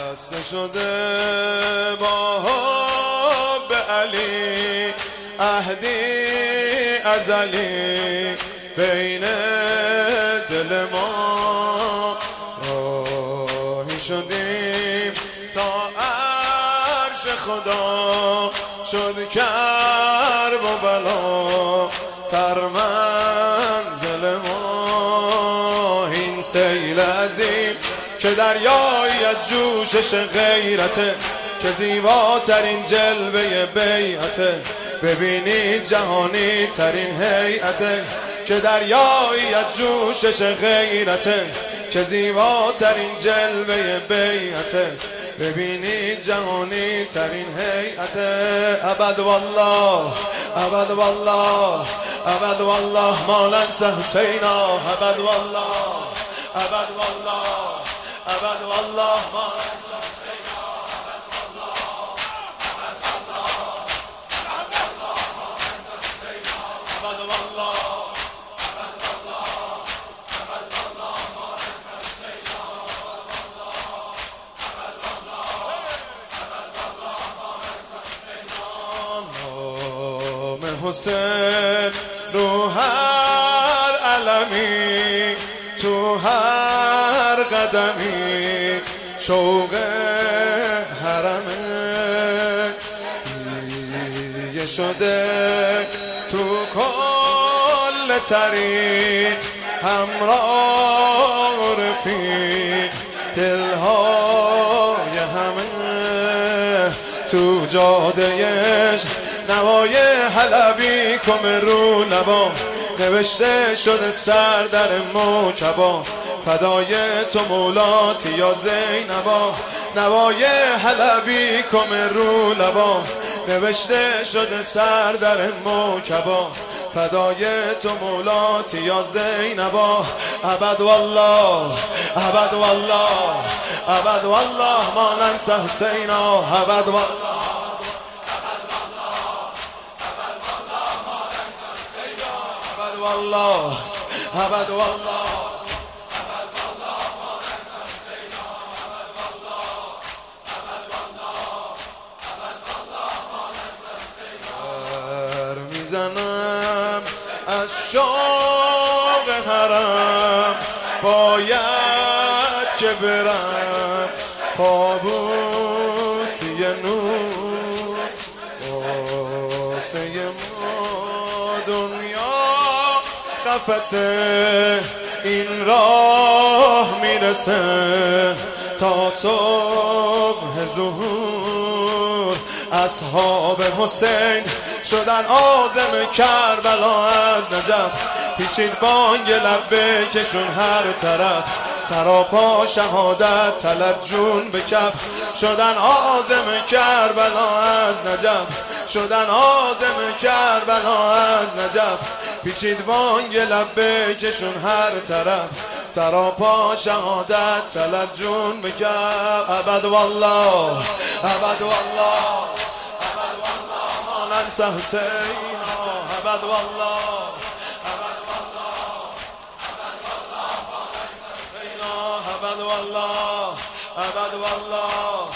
بسته شده با حب علی عهدی ازلی بین دل ما راهی شدیم تا عرش خدا شد کرب و بلا سرمنزل ما این سیل عظیم که دریایی از جوشش غیرته که زیباترین جلوه بیعته ببینید جهانی ترین هیئته که دریایی از جوشش غیرته که زیباترین جلوه بیعته ببینید جهانی ترین هیئته ابد والله ابد والله ابد والله ما ننسى حسینا ابد والله ابد والله ابد والله ما ننسى حسینا ابد والله ابد والله ما ننسى حسینا ابد والله ابد والله ابد والله ما ننسى حسینا ابد والله ابد والله ما ننسى حسینا نام حسین رو هر علمی تو هر قدمی شوق حرمه دیگه شده تو کل ترین همراه و رفیق دلهای همه تو جادهش نوای حلبی کم رو لبا نوشته شده سر در موکبا فدای تو مولاتی یا زینبا نوای حلبی کم رو لبا نوشته شده سر در موکبا فدای تو مولاتی یا زینبا ابد والله ابد والله ابد والله ما ننسى حسینا ابد والله والله ابد والله ابد والله ما ننسى حسینا ابد والله ابد والله ابد والله ما ننسى حسینا میزنم از شوق حرم باید که برم پابوسی نور واسه ما دنیا قفسه این راه میرسه تا صبح ظهور اصحاب حسین شدن عازم کربلا از نجف پیچید بانگ لبیکشون هر طرف سراپا شهادت طلب جون به کف شدن عازم کربلا از نجف شدن عازم کربلا از نجف پیچید بانگ لبیکشون هر طرف سراپا شهادت طلب جون به کف ابد والله ابد والله ابد والله ما ننسى حسینا ابد والله ابد والله ابد والله ما ننسى حسینا ابد والله ابد والله